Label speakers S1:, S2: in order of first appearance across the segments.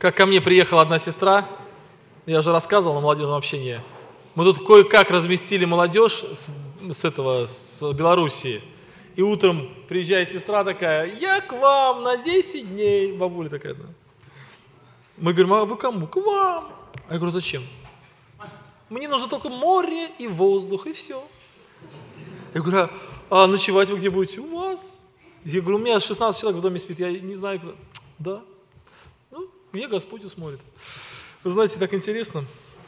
S1: Как ко мне приехала одна сестра, я уже рассказывал на молодежном общении. Мы тут кое-как разместили молодежь с Белоруссии. И утром приезжает сестра такая: я к вам на 10 дней. Бабуля такая, да. Мы говорим: а вы кому? К вам. А я говорю: зачем? Мне нужно только море и воздух, и все. Я говорю: а ночевать вы где будете? У вас. Я говорю: у меня 16 человек в доме спит, я не знаю куда. Да. Ну, где Господь усмотрит. Вы знаете, так интересно.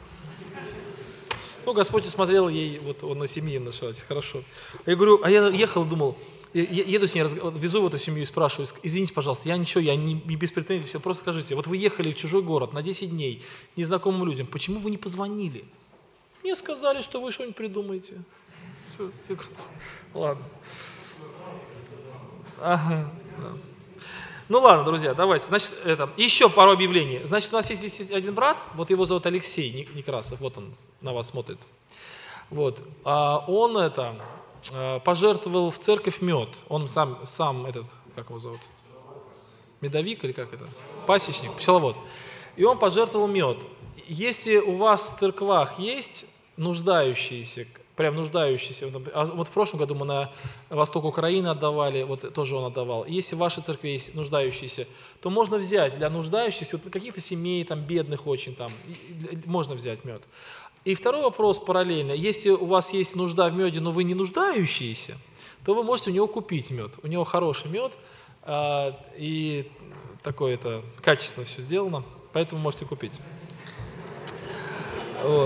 S1: Ну, Господь усмотрел ей, вот он на семье нашелся, хорошо. Я говорю, а я ехал, думал, еду с ней, везу в эту семью и спрашиваю: извините, пожалуйста, я ничего, я не без претензий, все, просто скажите, вот вы ехали в чужой город на 10 дней к незнакомым людям, почему вы не позвонили? Мне сказали, что вы что-нибудь придумаете. Все, я говорю, ладно. Ага, да. Ну ладно, друзья, давайте. Значит, еще пару объявлений. Значит, у нас есть здесь один брат, вот его зовут Алексей Некрасов, вот он на вас смотрит. Вот. Он пожертвовал в церковь мед. Он сам как его зовут? Медовик или как это? Пасечник, пчеловод. И он пожертвовал мед. Если у вас в церквах есть нуждающиеся, прям нуждающиеся, вот в прошлом году мы на восток Украины отдавали, вот тоже он отдавал. Если в вашей церкви есть нуждающиеся, то можно взять для нуждающихся, вот каких-то семей, там, бедных очень, там, можно взять мед. И второй вопрос параллельно. Если у вас есть нужда в меде, но вы не нуждающиеся, то вы можете у него купить мед. У него хороший мед, и такое качественно все сделано, поэтому можете купить. Вот.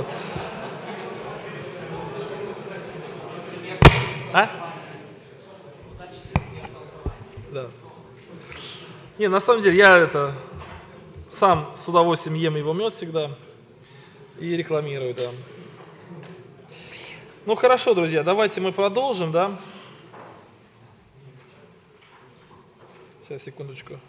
S1: Да. Не, на самом деле, я сам с удовольствием ем его мед всегда и рекламирую, да. Ну хорошо, друзья, давайте мы продолжим, да. Сейчас, секундочку.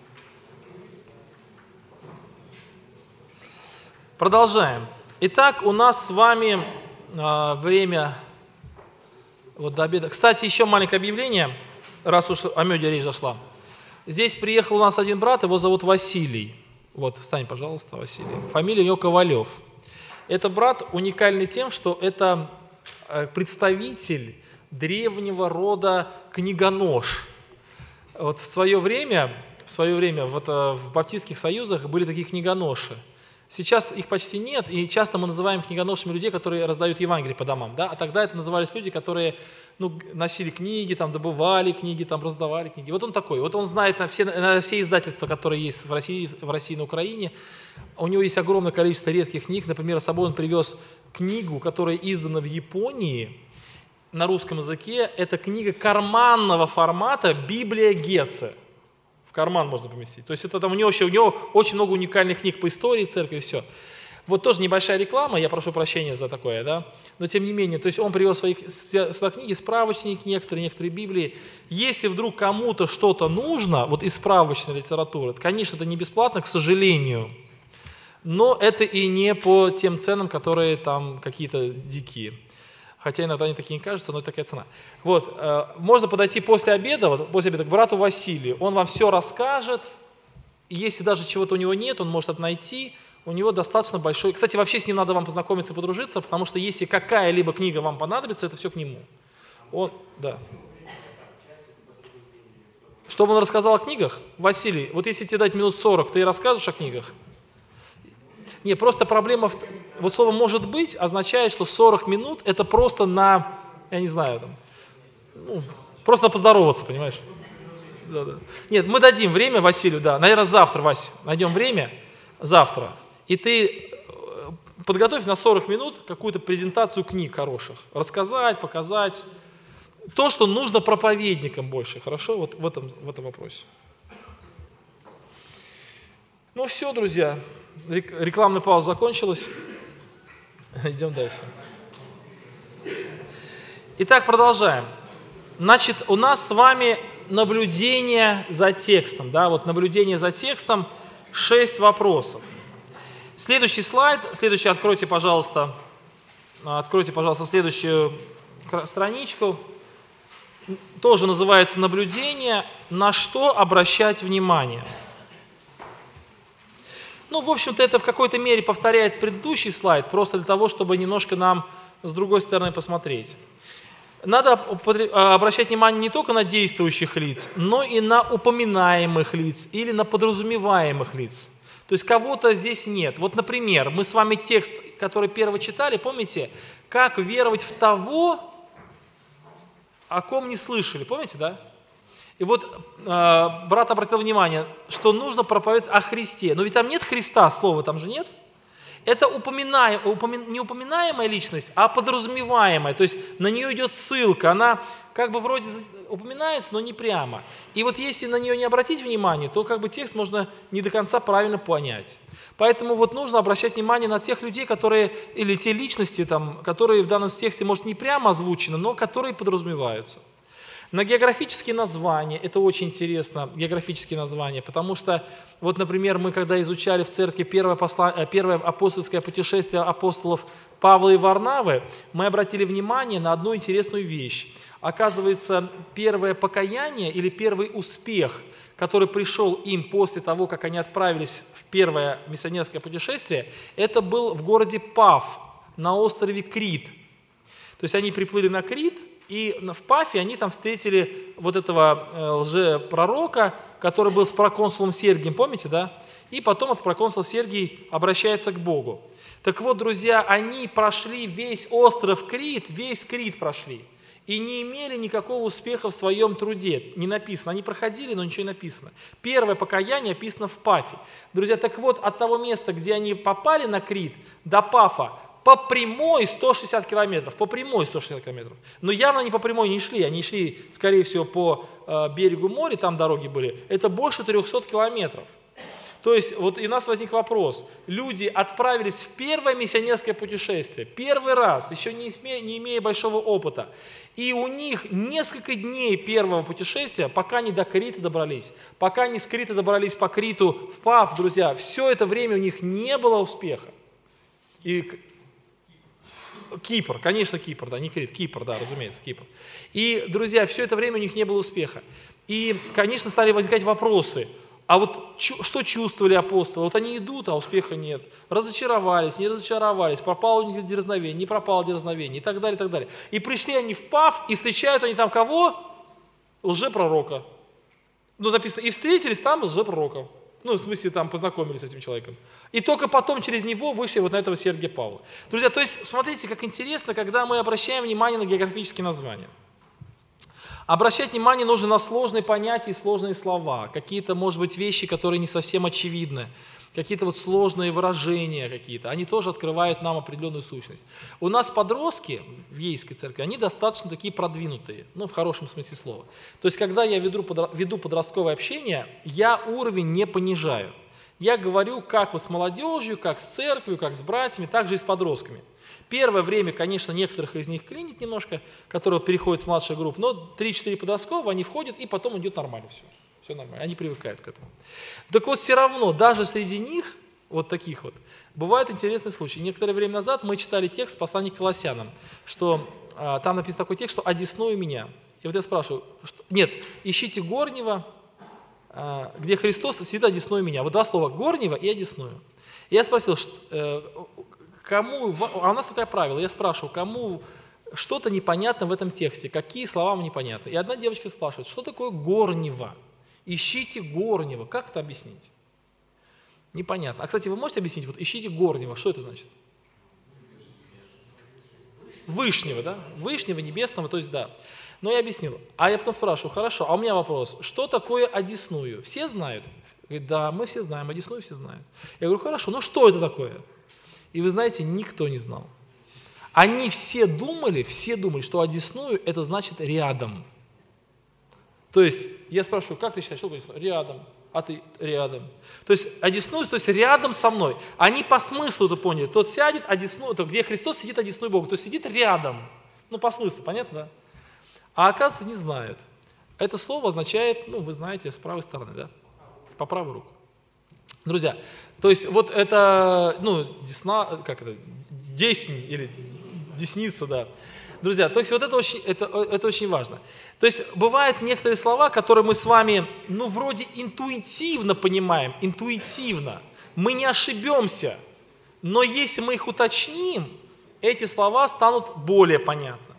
S1: Продолжаем. Итак, у нас с вами время вот до обеда. Кстати, еще маленькое объявление, раз уж о меде речь зашла. Здесь приехал у нас один брат, его зовут Василий. Вот, встань, пожалуйста, Василий. Фамилия у него Ковалев. Это брат уникальный тем, что это представитель древнего рода книгонож. Вот в свое время в баптистских союзах были такие книгоноши. Сейчас их почти нет, и часто мы называем книгоношами людей, которые раздают Евангелие по домам, да? А тогда это назывались люди, которые носили книги, там, добывали книги, там, раздавали книги. Вот он такой, вот он знает на все издательства, которые есть в России, на Украине. У него есть огромное количество редких книг. Например, с собой он привез книгу, которая издана в Японии на русском языке. Это книга карманного формата «Библия Гетце». В карман можно поместить. То есть это у него очень много уникальных книг по истории церкви и все. Вот тоже небольшая реклама, я прошу прощения за такое, да. Но тем не менее, то есть он привез свои книги, справочники некоторые Библии. Если вдруг кому-то что-то нужно, вот из справочной литературы, конечно, это не бесплатно, к сожалению, но это и не по тем ценам, которые там какие-то дикие. Хотя иногда они такие не кажутся, но это такая цена. Вот, можно подойти после обеда к брату Василию. Он вам все расскажет. И если даже чего-то у него нет, он может это найти. У него достаточно большой... Кстати, вообще с ним надо вам познакомиться, подружиться, потому что если какая-либо книга вам понадобится, это все к нему. Да. Чтобы он рассказал о книгах? Василий, вот если тебе дать минут 40, ты расскажешь о книгах? Не, просто проблема, вот слово «может быть» означает, что 40 минут это просто я не знаю, просто на поздороваться, понимаешь? Да. Нет, мы дадим время Василию, да, наверное, завтра, Вась, найдем время, завтра, и ты подготовь на 40 минут какую-то презентацию книг хороших, рассказать, показать, то, что нужно проповедникам больше, хорошо, вот в этом вопросе. Ну все, друзья. Рекламная пауза закончилась. Идем дальше. Итак, продолжаем. Значит, у нас с вами наблюдение за текстом. Да? Вот наблюдение за текстом, 6 вопросов. Следующий слайд. Откройте, пожалуйста, следующую страничку. Тоже называется наблюдение. На что обращать внимание? Ну, в общем-то, это в какой-то мере повторяет предыдущий слайд, просто для того, чтобы немножко нам с другой стороны посмотреть. Надо обращать внимание не только на действующих лиц, но и на упоминаемых лиц или на подразумеваемых лиц. То есть кого-то здесь нет. Вот, например, мы с вами текст, который первый читали, помните, как веровать в того, о ком не слышали, помните, да? И вот брат обратил внимание, что нужно проповедовать о Христе. Но ведь там нет Христа, слова там же нет. Это не упоминаемая личность, а подразумеваемая. То есть на нее идет ссылка, она как бы вроде упоминается, но не прямо. И вот если на нее не обратить внимание, то как бы текст можно не до конца правильно понять. Поэтому вот нужно обращать внимание на тех людей, которые, или те личности, там, которые в данном тексте, может, не прямо озвучены, но которые подразумеваются. На географические названия, это очень интересно, географические названия, потому что, вот, например, мы когда изучали в церкви первое апостольское путешествие апостолов Павла и Варнавы, мы обратили внимание на одну интересную вещь. Оказывается, первое покаяние или первый успех, который пришел им после того, как они отправились в первое миссионерское путешествие, это был в городе Паф на острове Крит. То есть они приплыли на Крит, и в Пафе они там встретили вот этого лжепророка, который был с проконсулом Сергием, помните, да? И потом этот проконсул Сергий обращается к Богу. Так вот, друзья, они прошли весь остров Крит, весь Крит прошли, и не имели никакого успеха в своем труде. Не написано, они проходили, но ничего не написано. Первое покаяние описано в Пафе. Друзья, так вот, от того места, где они попали на Крит, до Пафа, по прямой 160 километров, по прямой 160 километров. Но явно они по прямой не шли, они шли, скорее всего, по берегу моря, там дороги были. Это больше 300 километров. То есть, вот и у нас возник вопрос. Люди отправились в первое миссионерское путешествие, первый раз, еще не имея большого опыта. И у них несколько дней первого путешествия, пока они до Крита добрались, пока они с Крита добрались по Криту в Паф, друзья, все это время у них не было успеха. И Кипр, конечно, Кипр, да, не Крит, Кипр, да, разумеется, Кипр. И, друзья, все это время у них не было успеха. И, конечно, стали возникать вопросы. А вот что чувствовали апостолы? Вот они идут, а успеха нет. Разочаровались, не разочаровались, пропало у них дерзновение, не пропало дерзновение и так далее, и так далее. И пришли они в Паф, и встречают они там кого? Лжепророка. Ну, написано, и встретились там лжепророков. Ну, в смысле, там познакомились с этим человеком. И только потом через него вышли вот на этого Сергия Павла. Друзья, то есть, смотрите, как интересно, когда мы обращаем внимание на географические названия. Обращать внимание нужно на сложные понятия и сложные слова, какие-то, может быть, вещи, которые не совсем очевидны, какие-то вот сложные выражения какие-то, они тоже открывают нам определенную сущность. У нас подростки в Ейской церкви, они достаточно такие продвинутые, ну, в хорошем смысле слова. То есть, когда я веду подростковое общение, я уровень не понижаю. Я говорю как вот с молодежью, как с церковью, как с братьями, так же и с подростками. Первое время, конечно, некоторых из них клинит немножко, которые переходят с младшей группы, но 3-4 подростковых, они входят, и потом идет нормально все. Все нормально, они привыкают к этому. Так вот, все равно, даже среди них, вот таких вот, бывают интересные случаи. Некоторое время назад мы читали текст послания к Колоссянам, что там написан такой текст, что «одесную меня». И вот я спрашиваю, нет, ищите горнего, где Христос сидит одесную меня. Вот два слова, горнего и одесную. И я спросил, кому, а у нас такое правило, я спрашиваю, кому что-то непонятно в этом тексте, какие слова вам непонятны. И одна девочка спрашивает, что такое горнего? Ищите горнего. Как это объяснить? Непонятно. А, кстати, вы можете объяснить, вот ищите горнего, что это значит? Вышнего, да? Вышнего, небесного, то есть да. Но я объяснил. А я потом спрашиваю, хорошо, а у меня вопрос, что такое одесную? Все знают? Говорит, да, мы все знаем, одесную все знают. Я говорю, хорошо, ну что это такое? И вы знаете, никто не знал. Они все думали, что одесную это значит рядом. То есть, я спрашиваю, как ты считаешь, что такое одесную? Рядом. А ты рядом. То есть, одесную, то есть рядом со мной. Они по смыслу это поняли. Тот сядет, одесную, то где Христос сидит, одесную Бога. То есть, сидит рядом. Ну, по смыслу, понятно, да? А оказывается, не знают. Это слово означает, ну, вы знаете, с правой стороны, да? По правую руку. Друзья, то есть вот это, ну, десна, как это, десень или десница, да. Друзья, то есть вот это очень важно. То есть бывают некоторые слова, которые мы с вами, ну, вроде интуитивно понимаем, интуитивно, мы не ошибемся, но если мы их уточним, эти слова станут более понятны.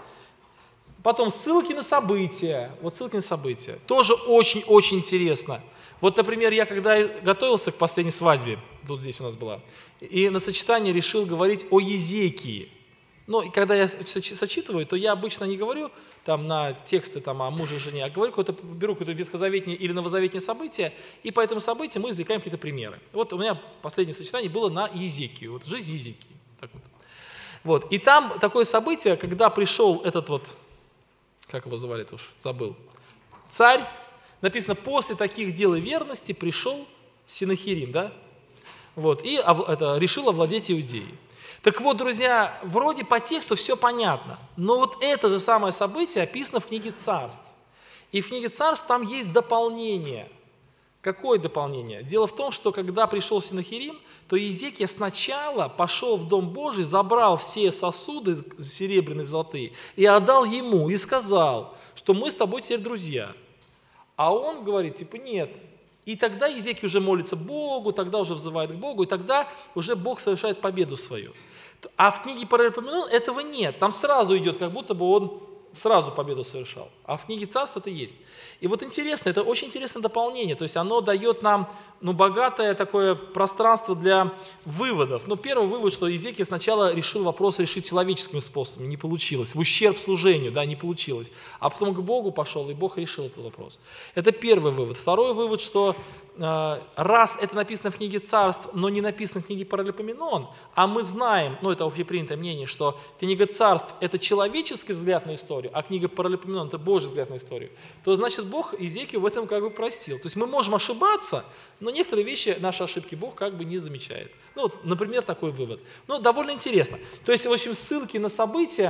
S1: Потом ссылки на события. Вот ссылки на события. Тоже очень-очень интересно. Вот, например, я когда готовился к последней свадьбе, тут здесь у нас была, и на сочетании решил говорить о Езекии. Ну, и когда я сочитываю, то я обычно не говорю там на тексты там, о муже и жене, а говорю, беру какое-то ветхозаветное или новозаветное событие, и по этому событию мы извлекаем какие-то примеры. Вот у меня последнее сочетание было на Езекию, вот жизнь Езекии. Так вот. Вот. И там такое событие, когда пришел этот вот, как его звали-то уж, забыл, царь, написано, после таких дел и верности пришел Синахирим, да? Вот, и решил овладеть Иудеей. Так вот, друзья, вроде по тексту все понятно, но вот это же самое событие описано в книге Царств. И в книге Царств там есть дополнение. Какое дополнение? Дело в том, что когда пришел Синахирим, то Иезекия сначала пошел в Дом Божий, забрал все сосуды серебряные, золотые, и отдал ему, и сказал, что мы с тобой теперь друзья. А он говорит, типа, нет. И тогда Иезекия уже молится Богу, тогда уже взывает к Богу, и тогда уже Бог совершает победу свою. А в книге Паралипоменон этого нет. Там сразу идет, как будто бы он сразу победу совершал. А в книге Царств это есть. И вот интересно, это очень интересное дополнение. То есть оно дает нам богатое такое пространство для выводов. Первый вывод, что Иезекия сначала решил вопрос решить человеческим способом, не получилось. В ущерб служению, да, не получилось. А потом к Богу пошел, и Бог решил этот вопрос. Это первый вывод. Второй вывод, что раз это написано в книге Царств, но не написано в книге Паралипоменон, а мы знаем, это общепринятое мнение, что книга Царств – это человеческий взгляд на историю, а книга Паралипоменон – это Божий взгляд на историю, то значит Бог Иезекию в этом как бы простил. То есть мы можем ошибаться, но некоторые вещи, наши ошибки Бог как бы не замечает. Например, такой вывод. Довольно интересно. То есть, в общем, ссылки на события,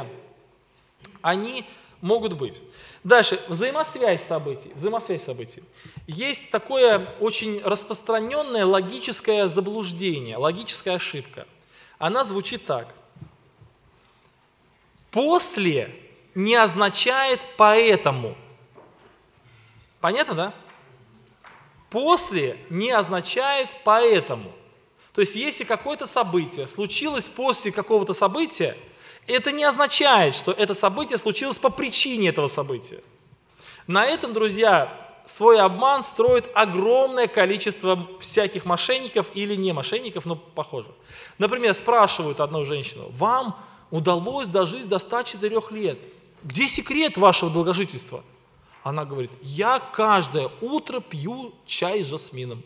S1: они могут быть. Дальше, взаимосвязь событий. Есть такое очень распространенное логическое заблуждение, логическая ошибка. Она звучит так. После не означает поэтому. Понятно, да? После не означает поэтому. То есть, если какое-то событие случилось после какого-то события, это не означает, что это событие случилось по причине этого события. На этом, друзья, свой обман строит огромное количество всяких мошенников или не мошенников, но похоже. Например, спрашивают одну женщину, вам удалось дожить до 104 лет. Где секрет вашего долгожительства? Она говорит, я каждое утро пью чай с жасмином.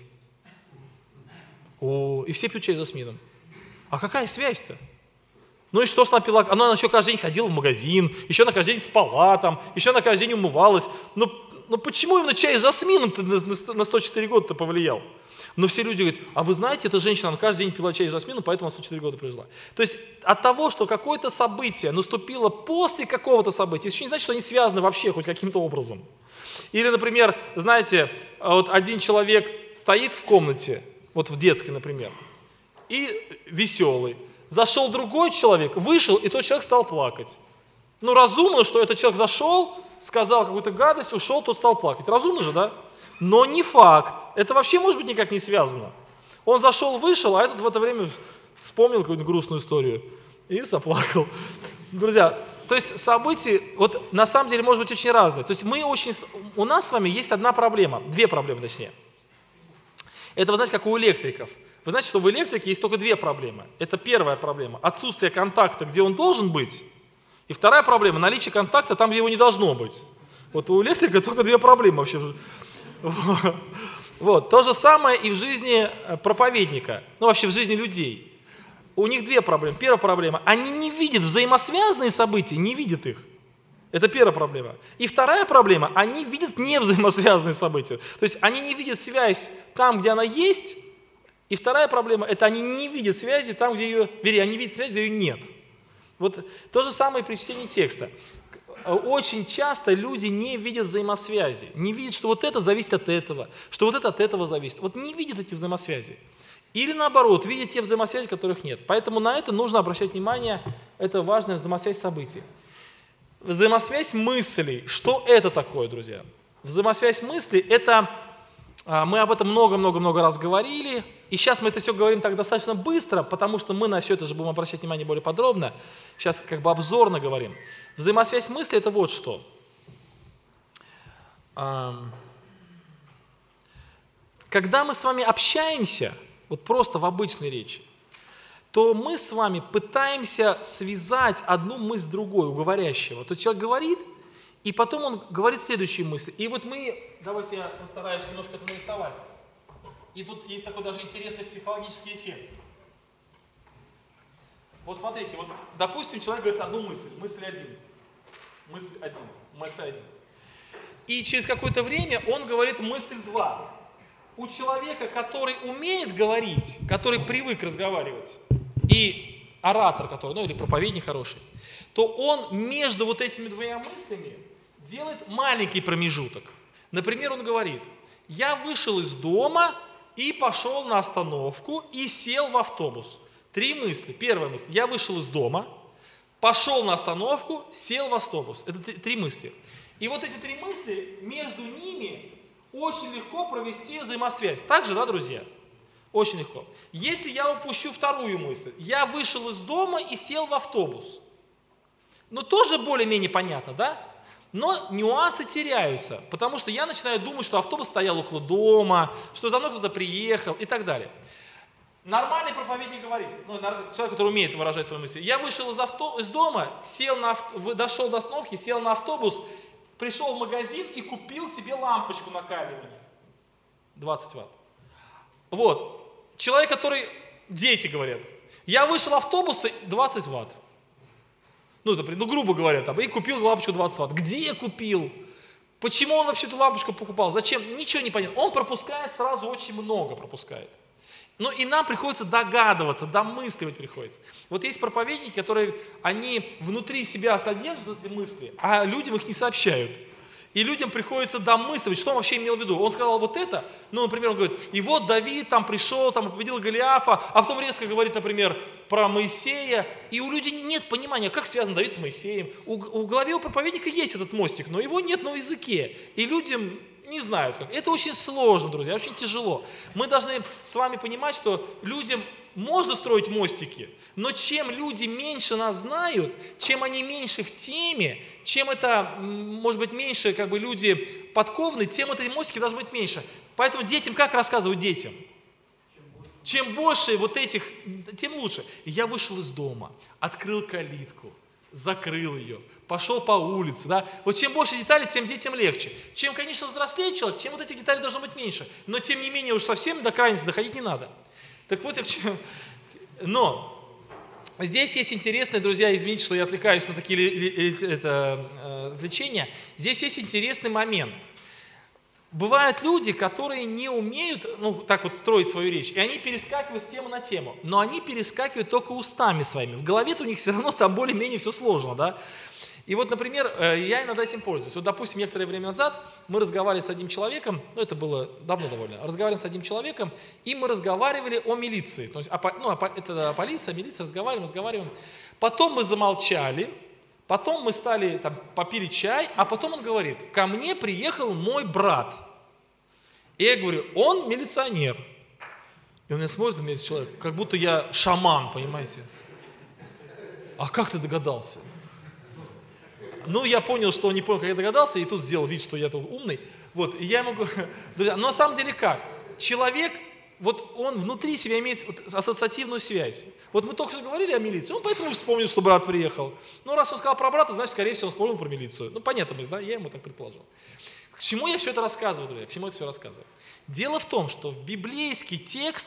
S1: И все пьют чай с жасмином. А какая связь-то? И что она пила? Она еще каждый день ходила в магазин, еще она каждый день спала там, еще она каждый день умывалась. Почему именно чай с жасмином на 104 года-то повлиял? Но все люди говорят, а вы знаете, эта женщина, она каждый день пила чай с жасмином, поэтому она 104 года прожила. То есть от того, что какое-то событие наступило после какого-то события, это еще не значит, что они связаны вообще хоть каким-то образом. Или, например, знаете, вот один человек стоит в комнате, вот в детской, например, и веселый. Зашел другой человек, вышел, и тот человек стал плакать. Разумно, что этот человек зашел, сказал какую-то гадость, ушел, тот стал плакать. Разумно же, да? Но не факт. Это вообще может быть никак не связано. Он зашел, вышел, а этот в это время вспомнил какую-то грустную историю и заплакал. Друзья, то есть события, на самом деле, может быть очень разные. То есть у нас с вами есть одна проблема, две проблемы точнее. Это, вы знаете, как у электриков. Вы знаете, что в электрике есть только две проблемы. Это первая проблема – отсутствие контакта, где он должен быть. И вторая проблема – наличие контакта там, где его не должно быть. У электрика только две проблемы вообще. То же самое и в жизни проповедника, вообще в жизни людей. У них две проблемы. Первая проблема – они не видят взаимосвязанные события, не видят их. Это первая проблема. И вторая проблема – они видят невзаимосвязанные события. То есть они не видят связь там, где она есть. И вторая проблема – это они не видят связи там, где ее… они видят связь, где ее нет. То же самое при чтении текста. Очень часто люди не видят взаимосвязи. Не видят, что это зависит от этого, что это от этого зависит. Не видят эти взаимосвязи. Или наоборот, видят те взаимосвязи, которых нет. Поэтому на это нужно обращать внимание. Это важная взаимосвязь событий. Взаимосвязь мыслей. Что это такое, друзья? Взаимосвязь мыслей – это… Мы об этом много-много-много раз говорили. И сейчас мы это все говорим так достаточно быстро, потому что мы на все это же будем обращать внимание более подробно. Сейчас как бы обзорно говорим. Взаимосвязь мысли – это вот что. Когда мы с вами общаемся, вот просто в обычной речи, то мы с вами пытаемся связать одну мысль с другой у говорящего. То есть человек говорит, и потом он говорит следующие мысли. И вот давайте я постараюсь немножко это нарисовать. И тут есть такой даже интересный психологический эффект. Вот смотрите, вот допустим, человек говорит одну мысль один. И через какое-то время он говорит мысль 2. У человека, который умеет говорить, который привык разговаривать, и оратор, который, или проповедник хороший, то он между вот этими двумя мыслями делает маленький промежуток. Например, он говорит: я вышел из дома и пошел на остановку и сел в автобус. 3 мысли. Первая мысль: я вышел из дома, пошел на остановку, сел в автобус. Это 3 мысли. И вот эти 3 мысли, между ними очень легко провести взаимосвязь. Так же, да, друзья? Очень легко. Если я упущу вторую мысль: я вышел из дома и сел в автобус. Ну, тоже более-менее понятно, да? Но нюансы теряются, потому что я начинаю думать, что автобус стоял около дома, что за мной кто-то приехал и так далее. Нормальный проповедник говорит, человек, который умеет выражать свои мысли: я вышел из дома, дошел до остановки, сел на автобус, пришел в магазин и купил себе лампочку накаливания. 20 ватт. Вот. Человек, который... Дети говорят: я вышел автобуса 20 ватт. Грубо говоря, и купил лампочку 20 ватт. Где купил? Почему он вообще эту лампочку покупал? Зачем? Ничего не понятно. Он пропускает сразу, очень много пропускает. И нам приходится догадываться, домысливать приходится. Вот есть проповедники, которые, они внутри себя содержат эти мысли, а людям их не сообщают. И людям приходится домысливать, что он вообще имел в виду. Он сказал вот это, например, он говорит: и вот Давид там пришел, там победил Голиафа, а потом резко говорит, например, про Моисея, и у людей нет понимания, как связан Давид с Моисеем. В голове у проповедника есть этот мостик, но его нет на языке, и людям не знают как. Это очень сложно, друзья, очень тяжело. Мы должны с вами понимать, что людям можно строить мостики, но чем люди меньше нас знают, чем они меньше в теме, чем это, может быть, меньше люди подкованы, тем эти мостики должны быть меньше. Поэтому детям, как рассказывать детям? Чем больше вот этих, тем лучше. И я вышел из дома, открыл калитку, закрыл ее, пошел по улице. Да? Вот чем больше деталей, тем детям легче. Чем, конечно, взрослее человек, тем вот этих деталей должно быть меньше. Но, тем не менее, уж совсем до крайности доходить не надо. Так вот, но здесь есть интересные, друзья, извините, что я отвлекаюсь на такие отвлечения. Здесь есть интересный момент. Бывают люди, которые не умеют, так вот строить свою речь, и они перескакивают с темы на тему, но они перескакивают только устами своими. В голове-то у них все равно там более-менее все сложно, да. И вот, например, я иногда этим пользуюсь. Вот, допустим, некоторое время назад мы разговаривали с одним человеком, это было давно довольно, разговаривали с одним человеком, и мы разговаривали о милиции. То есть, это полиция, милиция, разговариваем. Потом мы замолчали, потом мы стали, попили чай, а потом он говорит: ко мне приехал мой брат. И я говорю: он милиционер. И он меня смотрит на меня, этот человек, как будто я шаман, понимаете? А как ты догадался? Я понял, что он не понял, как я догадался, и тут сделал вид, что я умный. Вот, и я ему говорю: друзья, но на самом деле как? Человек, вот он внутри себя имеет ассоциативную связь. Вот мы только что говорили о милиции, он поэтому вспомнил, что брат приехал. Раз он сказал про брата, значит, скорее всего, он вспомнил про милицию. Понятно, я ему так предположил. К чему я все это рассказываю, друзья? К чему это все рассказываю? Дело в том, что библейский текст,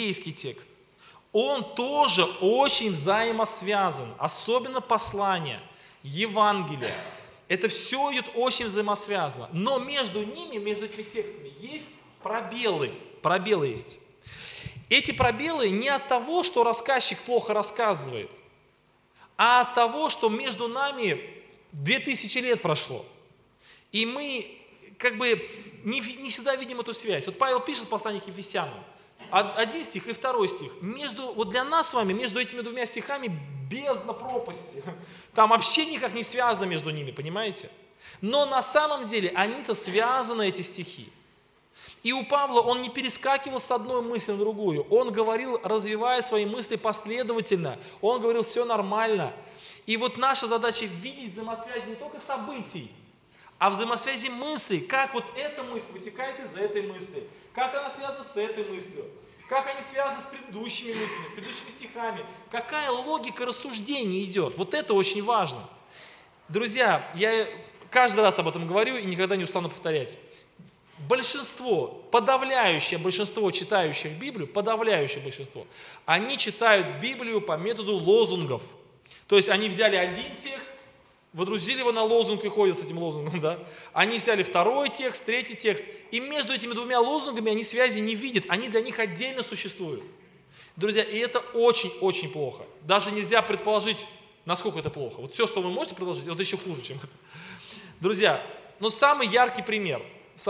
S1: он тоже очень взаимосвязан, особенно послания, Евангелие. Это все идет очень взаимосвязано. Но между ними, между этими текстами, есть пробелы. Пробелы есть. Эти пробелы не от того, что рассказчик плохо рассказывает, а от того, что между нами 2000 лет прошло. И мы не всегда видим эту связь. Вот Павел пишет в послании к Ефесянам. 1 стих и 2 стих. Вот для нас с вами между этими двумя стихами бездна пропасти. Там вообще никак не связано между ними, понимаете? Но на самом деле они-то связаны, эти стихи. И у Павла он не перескакивал с одной мысли на другую. Он говорил, развивая свои мысли последовательно. Он говорил, все нормально. И вот наша задача видеть взаимосвязи не только событий, а взаимосвязи мыслей. Как вот эта мысль вытекает из этой мысли. Как она связана с этой мыслью. Как они связаны с предыдущими мыслями, с предыдущими стихами. Какая логика рассуждения идет. Вот это очень важно. Друзья, я каждый раз об этом говорю и никогда не устану повторять. Большинство, подавляющее большинство читающих Библию, подавляющее большинство, они читают Библию по методу лозунгов. То есть они взяли один текст, водрузили его на лозунг и ходят с этим лозунгом, да? Они взяли второй текст, третий текст, и между этими двумя лозунгами они связи не видят, они для них отдельно существуют. Друзья, и это очень-очень плохо. Даже нельзя предположить, насколько это плохо. Вот все, что вы можете предположить, это еще хуже, чем это. Друзья, самый яркий пример.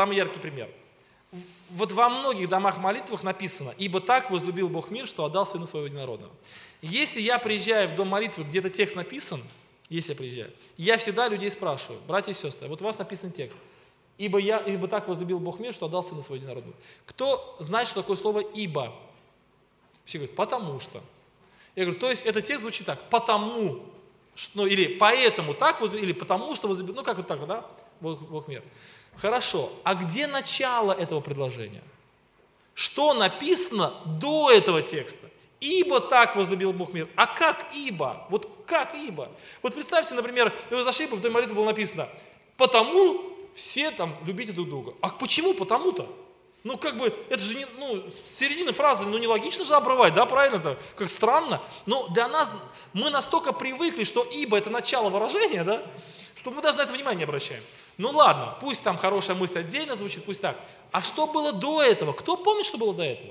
S1: Вот во многих домах молитвах написано: «Ибо так возлюбил Бог мир, что отдал Сына Своего Единородного». Если я приезжаю в дом молитвы, где этот текст написан, я всегда людей спрашиваю: братья и сестры, вот у вас написан текст: «Ибо так возлюбил Бог мир, что отдал Сына Своего Единородного». Кто знает, что такое слово «ибо»? Все говорят: «потому что». Я говорю: то есть этот текст звучит так: «потому», или «поэтому так возлюбил», или «потому что возлюбил», как вот так, да? Бог мир. Хорошо, а где начало этого предложения? Что написано до этого текста? «Ибо так возлюбил Бог мир». А как «ибо»? Вот как «ибо»? Вот представьте, например, вы зашли бы, в доме молитвы было написано: «Потому все там любите друг друга». А почему «потому»-то? Это же с середины фразы, нелогично же обрывать, да, правильно-то? Как странно. Но для нас, мы настолько привыкли, что «ибо» это начало выражения, да, что мы даже на это внимание не обращаем. Ладно, пусть там хорошая мысль отдельно звучит, пусть так. А что было до этого? Кто помнит, что было до этого?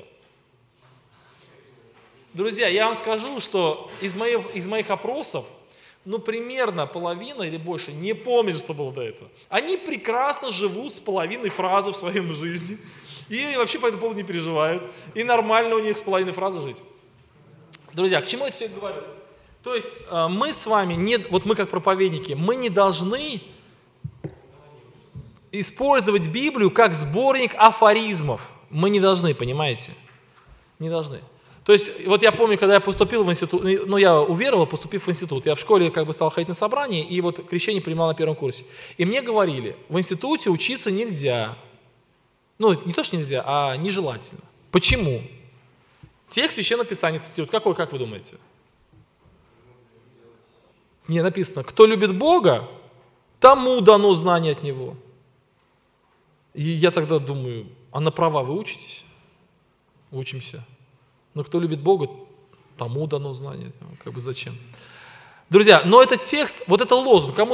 S1: Друзья, я вам скажу, что из моих опросов, примерно половина или больше не помнит, что было до этого. Они прекрасно живут с половиной фразы в своей жизни. И вообще по этому поводу не переживают. И нормально у них с половиной фразы жить. Друзья, к чему я это все говорю? То есть мы с вами, мы как проповедники, мы не должны использовать Библию как сборник афоризмов. Мы не должны, понимаете? Не должны. То есть, вот я помню, когда я поступил в институт, я уверовал, поступив в институт, я в школе стал ходить на собрания, и вот крещение принимал на первом курсе. И мне говорили: в институте учиться нельзя. Не то, что нельзя, а нежелательно. Почему? Текст Священного Писания цитируют. Какой, как вы думаете? Не, написано: кто любит Бога, тому дано знание от Него. И я тогда думаю: а на права вы учитесь? Учимся. Но кто любит Бога, тому дано знание. Зачем? Друзья, но этот текст, вот это лозунг: кто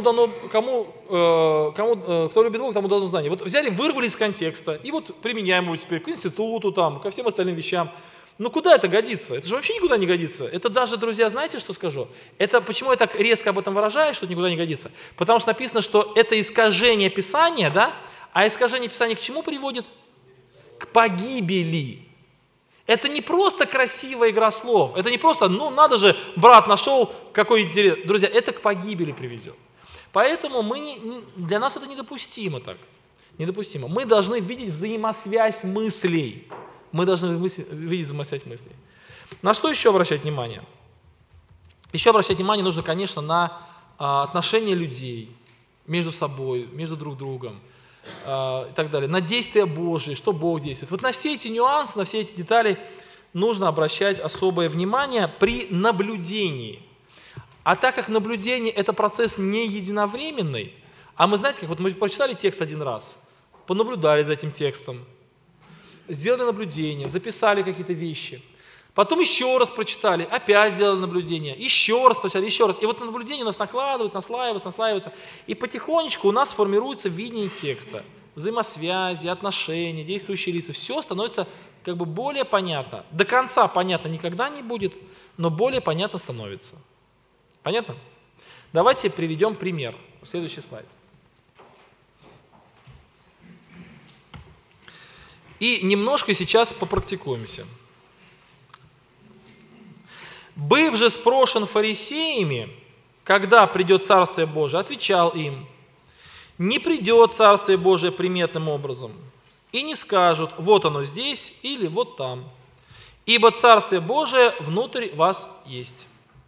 S1: любит Бога, тому дано знание. Вот взяли, вырвали из контекста, и вот применяем его теперь к институту, ко всем остальным вещам. Куда это годится? Это же вообще никуда не годится. Это даже, друзья, знаете, что скажу? Почему я так резко об этом выражаю, что это никуда не годится? Потому что написано, что это искажение Писания, да? А искажение Писания к чему приводит? К погибели. Это не просто красивая игра слов. Это не просто, надо же, брат нашел, какой интерес. Друзья, это к погибели приведет. Поэтому для нас это недопустимо так. Недопустимо. Мы должны видеть взаимосвязь мыслей. На что еще обращать внимание? Еще обращать внимание нужно, конечно, на отношения людей между собой, между друг другом и так далее. На действия Божьи, что Бог действует. Вот на все эти нюансы, на все эти детали нужно обращать особое внимание при наблюдении. А так как наблюдение – это процесс не единовременный, а мы, знаете, мы прочитали текст один раз, понаблюдали за этим текстом, сделали наблюдение, записали какие-то вещи, потом еще раз прочитали, опять сделали наблюдение, еще раз прочитали, еще раз. И вот наблюдения у нас наслаиваются, и потихонечку у нас формируется видение текста, взаимосвязи, отношения, действующие лица. Все становится более понятно. До конца понятно никогда не будет, но более понятно становится. Понятно? Давайте приведем пример. Следующий слайд. И немножко сейчас попрактикуемся. «Быв же спрошен фарисеями, когда придет Царствие Божие, отвечал им: не придет Царствие Божие приметным образом, и не скажут: вот оно здесь или вот там, ибо Царствие Божие внутрь вас есть».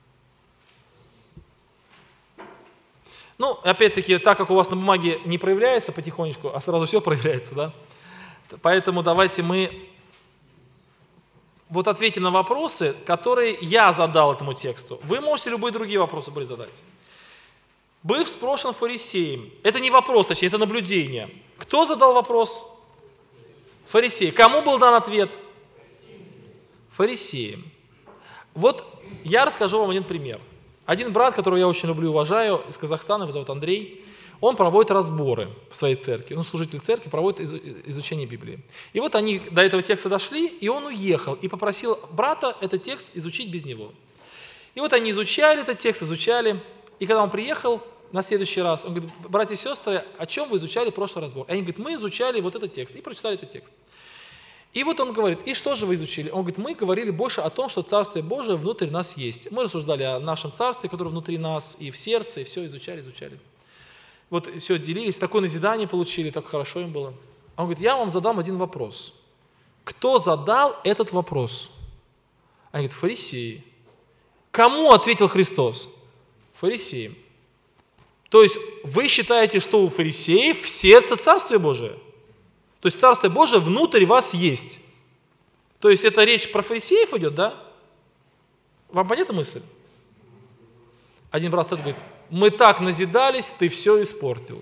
S1: Ну, опять-таки, так как у вас на бумаге не проявляется потихонечку, а сразу все проявляется, да? Поэтому давайте мы вот ответим на вопросы, которые я задал этому тексту. Вы можете любые другие вопросы были задать. Быв спрошен фарисеем. Это не вопрос, точнее, это наблюдение. Кто задал вопрос? Фарисей. Кому был дан ответ? Фарисеям. Вот я расскажу вам один пример. Один брат, которого я очень люблю и уважаю, из Казахстана, его зовут Андрей, он проводит разборы в своей церкви. Служитель церкви, проводит изучение Библии. И вот они до этого текста дошли, и он уехал и попросил брата этот текст изучить без него. И вот они изучали этот текст, изучали. И когда он приехал на следующий раз, он говорит: братья и сестры, о чем вы изучали прошлый разбор? И они говорят: мы изучали вот этот текст. И прочитали этот текст. И вот он говорит: и что же вы изучили? Он говорит: мы говорили больше о том, что Царствие Божие внутрь нас есть. Мы рассуждали о нашем Царстве, которое внутри нас, и в сердце, и все изучали. Вот все делились, такое назидание получили, так хорошо им было. Он говорит: я вам задам один вопрос. Кто задал этот вопрос? Они говорят: фарисеи. Кому ответил Христос? Фарисеям. То есть вы считаете, что у фарисеев в сердце Царствие Божие? То есть Царствие Божие внутрь вас есть. То есть это речь про фарисеев идет, да? Вам понятна мысль? Один брат стоит и говорит: мы так назидались, ты все испортил.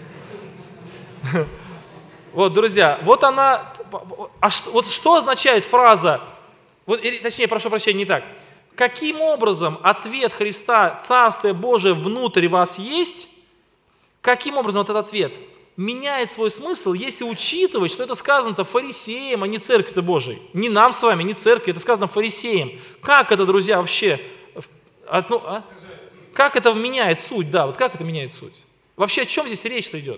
S1: Вот, друзья, вот она... Вот что означает фраза... Точнее, прошу прощения, не так. Каким образом ответ Христа «Царствие Божие внутрь вас есть», каким образом этот ответ меняет свой смысл, если учитывать, что это сказано-то фарисеям, а не церкви-то Божией. Не нам с вами, не церкви, это сказано фарисеям. Как это, друзья, вообще... Как это меняет суть? Да, вот как это меняет суть? Вообще о чем здесь речь-то идет?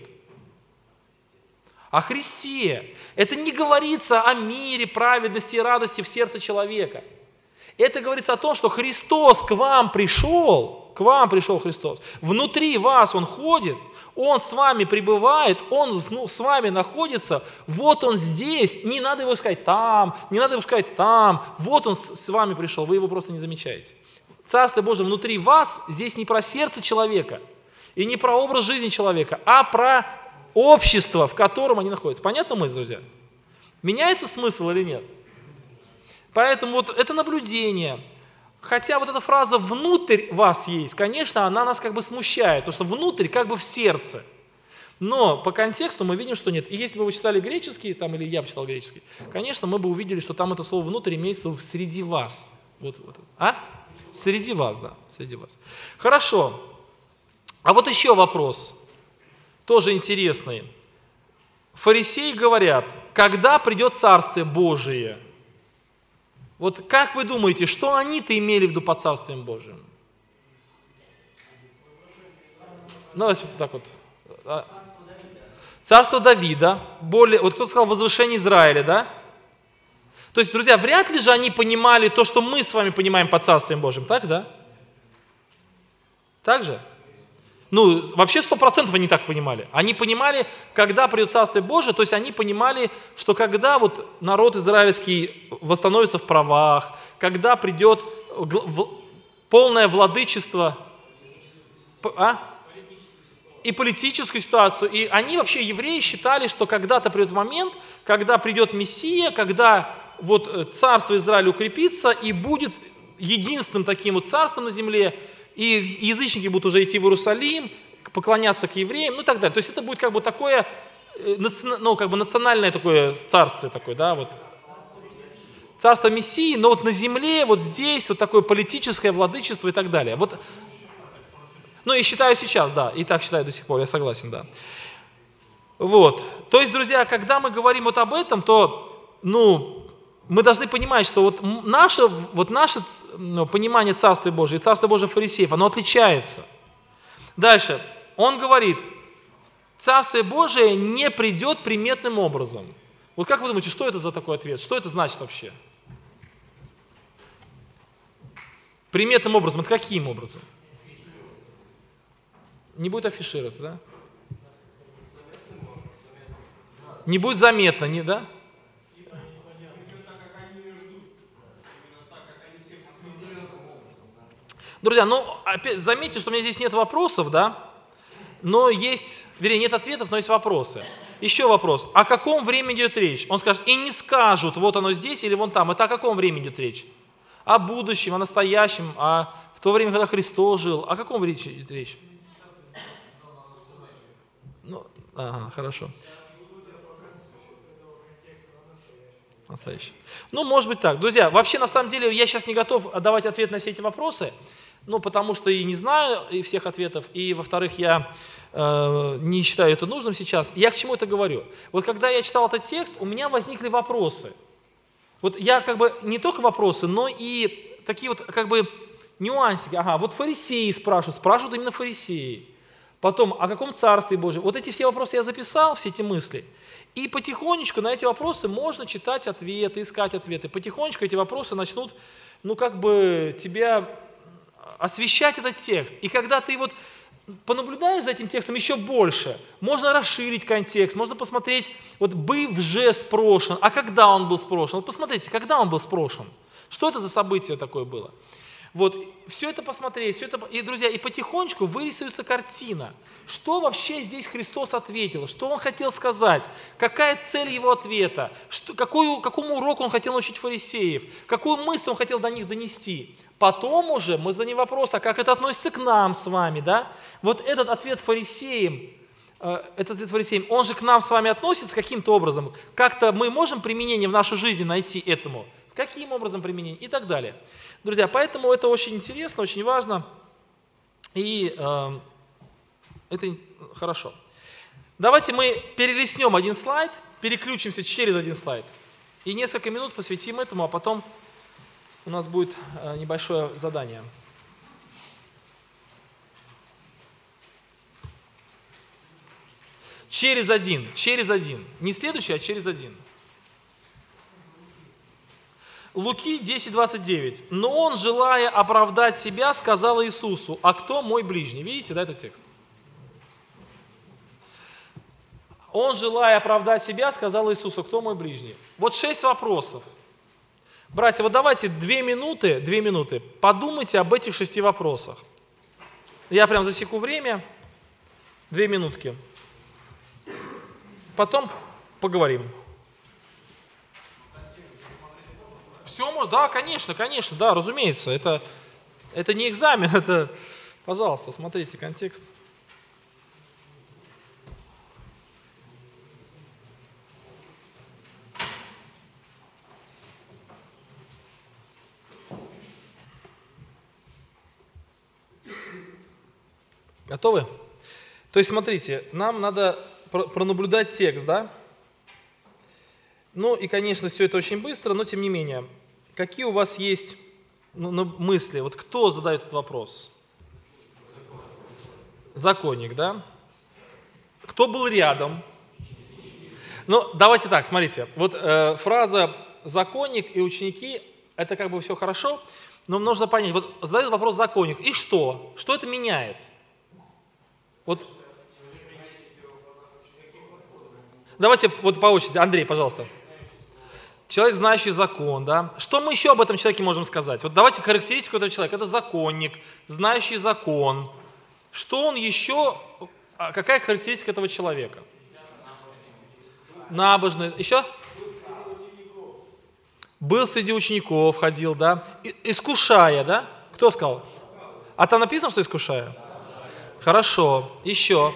S1: О Христе. Это не говорится о мире, праведности и радости в сердце человека. Это говорится о том, что Христос к вам пришел Христос. Внутри вас Он ходит, Он с вами пребывает, Он с вами находится. Вот Он здесь, не надо Его искать там, не надо Его искать там. Вот Он с вами пришел, вы Его просто не замечаете. Царствие Божие внутри вас здесь не про сердце человека и не про образ жизни человека, а про общество, в котором они находятся. Понятна мысль, друзья? Меняется смысл или нет? Поэтому вот это наблюдение. Хотя вот эта фраза «внутрь вас есть», конечно, она нас как бы смущает, потому что внутрь как бы в сердце. Но по контексту мы видим, что нет. И если бы вы читали греческий, там, или я бы читал греческий, конечно, мы бы увидели, что там это слово «внутрь» имеется в «среди вас». Вот. Среди вас, да, среди вас. Хорошо. А вот еще вопрос, тоже интересный. Фарисеи говорят: когда придет Царствие Божие? Вот как вы думаете, что они-то имели в виду под Царствием Божиим? Давайте так вот. Царство Давида, вот кто-то сказал возвышение Израиля, да? То есть, друзья, вряд ли же они понимали то, что мы с вами понимаем под Царствием Божьим, так, да? Так же? Вообще 100% они так понимали. Они понимали, когда придет Царствие Божие, то есть они понимали, что когда вот народ израильский восстановится в правах, когда придет полное владычество и политическую ситуацию, и они вообще, евреи, считали, что когда-то придет момент, когда придет Мессия, когда вот царство Израиля укрепится и будет единственным таким вот царством на земле, и язычники будут уже идти в Иерусалим, поклоняться к евреям, и так далее. То есть это будет как бы такое, национальное такое царствие такое, да, вот. Царство Мессии, но вот на земле, вот здесь, вот такое политическое владычество и так далее. Вот. И считаю сейчас, да, и так считаю до сих пор, я согласен, да. Вот. То есть, друзья, когда мы говорим вот об этом, то, мы должны понимать, что вот наше понимание Царствия Божия и Царствия Божия фарисеев, оно отличается. Дальше. Он говорит: Царствие Божие не придет приметным образом. Вот как вы думаете, что это за такой ответ? Что это значит вообще? Приметным образом, это каким образом? Не будет афишироваться, да? Не будет заметно, не, да? Друзья, ну, опять заметьте, что у меня здесь нет вопросов, да? Но есть, вернее, нет ответов, но есть вопросы. Еще вопрос. О каком времени идет речь? Он скажет, и не скажут, вот оно здесь или вон там. Это о каком времени идет речь? О будущем, о настоящем, в то время, когда Христос жил. О каком времени идет речь? Ну, ага, хорошо. Настоящий. Ну, может быть так. Друзья, вообще, на самом деле, я сейчас не готов давать ответ на все эти вопросы, ну, потому что и не знаю и всех ответов, и, во-вторых, я не считаю это нужным сейчас. Я к чему это говорю? Вот когда я читал этот текст, у меня возникли вопросы. Вот я как бы не только вопросы, но и такие вот как бы нюансики. Ага, вот фарисеи спрашивают именно фарисеи. Потом, о каком царстве Божьем? Вот эти все вопросы я записал, все эти мысли. И потихонечку на эти вопросы можно читать ответы, искать ответы. Потихонечку эти вопросы начнут, ну, как бы тебя освещать этот текст. И когда ты вот понаблюдаешь за этим текстом еще больше, можно расширить контекст, можно посмотреть, вот быв же спрошен, а когда он был спрошен? Вот посмотрите, когда он был спрошен? Что это за событие такое было? Вот, все это посмотреть, все это, и, друзья, и потихонечку вырисуется картина. Что вообще здесь Христос ответил? Что Он хотел сказать? Какая цель Его ответа? Какому уроку Он хотел научить фарисеев? Какую мысль Он хотел до них донести? Потом уже мы зададим вопрос, а как это относится к нам с вами, да? Вот этот ответ фарисеям, он же к нам с вами относится каким-то образом. Как-то мы можем применение в нашей жизни найти этому? Каким образом применение? И так далее. Друзья, поэтому это очень интересно, очень важно. И это хорошо. Давайте мы перелистнем один слайд, переключимся через один слайд. И несколько минут посвятим этому, а потом у нас будет небольшое задание. Через один. Не следующий, а через один. Луки 10:29. «Но он, желая оправдать себя, сказал Иисусу, а кто мой ближний?» Видите, да, этот текст? Он, желая оправдать себя, сказал Иисусу, кто мой ближний? Вот 6 вопросов. Братья, вот давайте 2 минуты, подумайте об этих 6 вопросах. Я прям засеку время, 2 минутки. Потом поговорим. Все можно, да, конечно, да, разумеется. Это не экзамен, это, пожалуйста, смотрите контекст. Готовы? То есть, смотрите, нам надо пронаблюдать текст, да? Ну и, конечно, все это очень быстро, но тем не менее, какие у вас есть мысли? Вот кто задает этот вопрос? Законник, да? Кто был рядом? Ну, давайте так, смотрите. Вот фраза «законник» и «ученики» – это как бы все хорошо, но нужно понять, вот задает вопрос законник, и что? Что это меняет? Вот. Давайте вот по очереди. Андрей, пожалуйста. Человек, знающий закон, да? Что мы еще об этом человеке можем сказать? Вот давайте характеристику этого человека. Это законник, знающий закон. Что он еще, какая характеристика этого человека? Набожный. Еще? Был среди учеников, ходил, да? Искушая, да? Кто сказал? А там написано, что искушая? Хорошо. Еще.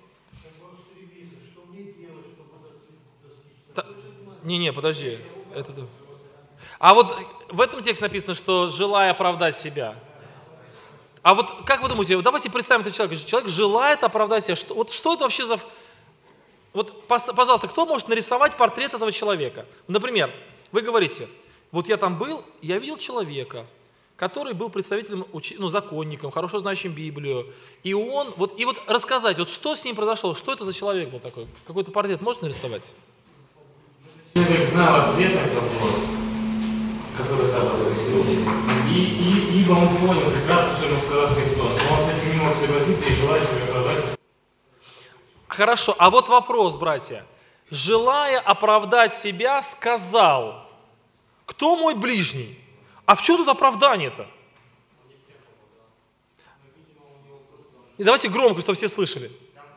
S1: Не, подожди. А вот в этом тексте написано, что желая оправдать себя. А вот как вы думаете, давайте представим этого человека. Человек желает оправдать себя. Что это вообще за... Вот, пожалуйста, кто может нарисовать портрет этого человека? Например, вы говорите, вот я там был, я видел человека, который был представителем, законником, хорошо знающим Библию. И он, вот рассказать, вот что с ним произошло, что это за человек был такой? Какой-то портрет можно нарисовать?
S2: Человек знал ответ на этот вопрос, который задал Христос. Ибо он понял прекрасно, что ему сказал Христос. Но он с этим не мог согласиться и желая себя оправдать.
S1: Хорошо, а вот вопрос, братья. желая оправдать себя, сказал: кто мой ближний? А в чем тут оправдание-то? И давайте громко, чтобы все слышали.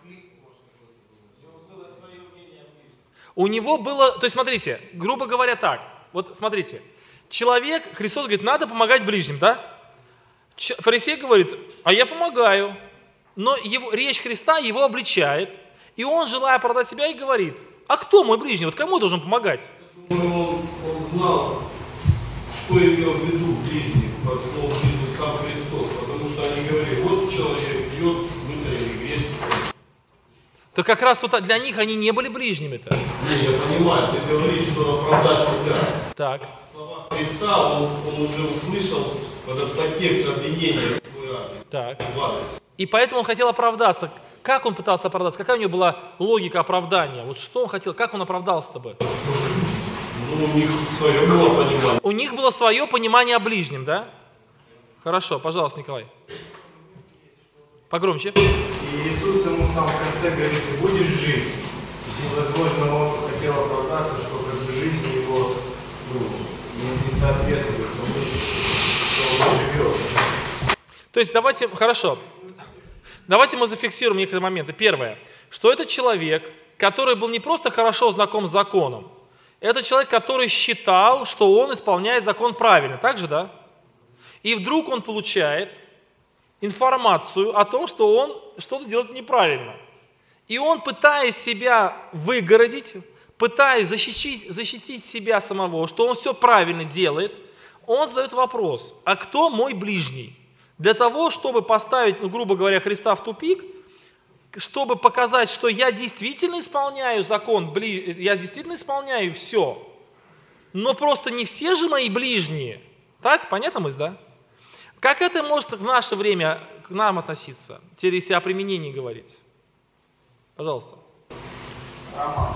S1: У него было, то есть смотрите, грубо говоря так, вот смотрите, человек, Христос говорит, надо помогать ближним, да? Фарисей говорит, а я помогаю, но речь Христа его обличает, и он, желая оправдать себя, и говорит, а кто мой ближний, вот кому я должен помогать?
S3: Он знал, что имел в виду ближний, под словом ближний сам Христос, потому что они говорили, вот человек пьет с внутренних грешников.
S1: То как раз вот для них они не были ближними-то.
S3: Не, я понимаю, ты говоришь, что оправдать себя.
S1: Так.
S3: В словах Христа он уже услышал этот подтекст обвинения в свой адрес.
S1: Так.
S3: В адрес.
S1: И поэтому он хотел оправдаться. Как он пытался оправдаться? Какая у него была логика оправдания? Вот что он хотел, как он оправдался с тобой?
S3: Ну, у них свое было понимание.
S1: У них было свое понимание о ближнем, да? Хорошо, пожалуйста, Николай. Погромче.
S4: И Иисус ему в самом конце говорит, ты будешь жить. И, возможно, он хотел оправдаться, что как бы жизнь его не соответствует тому, что он живет.
S1: То есть давайте, хорошо, давайте мы зафиксируем некоторые моменты. Первое, что это человек, который был не просто хорошо знаком с законом, это человек, который считал, что он исполняет закон правильно, так же, да? И вдруг он получает информацию о том, что он что-то делает неправильно. И он, пытаясь себя выгородить, пытаясь защитить себя самого, что он все правильно делает, он задает вопрос, а кто мой ближний? Для того, чтобы поставить, грубо говоря, Христа в тупик, чтобы показать, что я действительно исполняю закон, я действительно исполняю все, но просто не все же мои ближние. Так, понятна мысль, да? Как это может в наше время к нам относиться, теперь если о применении говорить? Пожалуйста.
S4: Роман.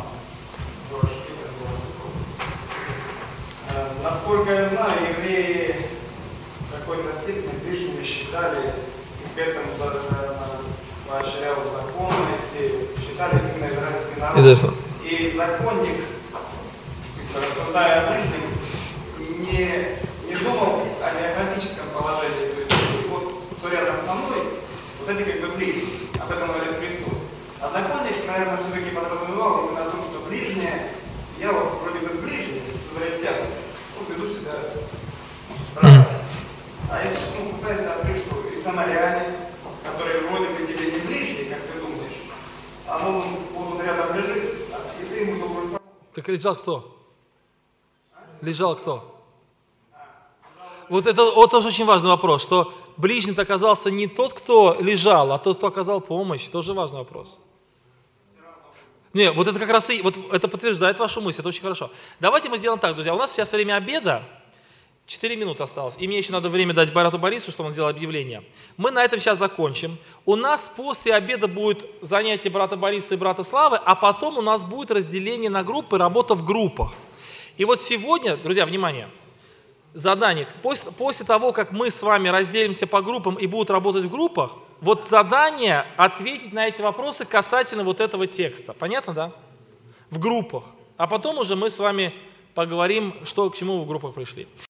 S4: Насколько я знаю, евреи в какой-то степени ближними считали, и к этому даже, наверное, поощрял закон Моисея, считали именно израильский народ.
S1: Известно.
S4: И законник, рассуждая о ближнем, не думал о географическом положении, то есть вот кто рядом со мной, вот это как бы ближний, об этом говорит Христос. А законник, наверное, все-таки подразумевал именно о том, что ближнее, я вот вроде бы с ближним, с израильтянами, вот веду себя правильно. А если пытается открыть, что и самаряне, которые вроде бы тебе не ближние, как ты думаешь, а он рядом лежит, и ты ему должен помочь.
S1: Так лежал кто? Лежал кто? Вот это вот тоже очень важный вопрос, что ближний оказался не тот, кто лежал, а тот, кто оказал помощь. Тоже важный вопрос. Не, вот это как раз и вот это подтверждает вашу мысль, это очень хорошо. Давайте мы сделаем так, друзья. У нас сейчас время обеда, 4 минуты осталось, и мне еще надо время дать брату Борису, чтобы он сделал объявление. Мы на этом сейчас закончим. У нас после обеда будет занятие брата Бориса и брата Славы, а потом у нас будет разделение на группы, работа в группах. И вот сегодня, друзья, внимание, задание. После того, как мы с вами разделимся по группам и будут работать в группах, вот задание ответить на эти вопросы касательно вот этого текста. Понятно, да? В группах. А потом уже мы с вами поговорим, что к чему вы в группах пришли.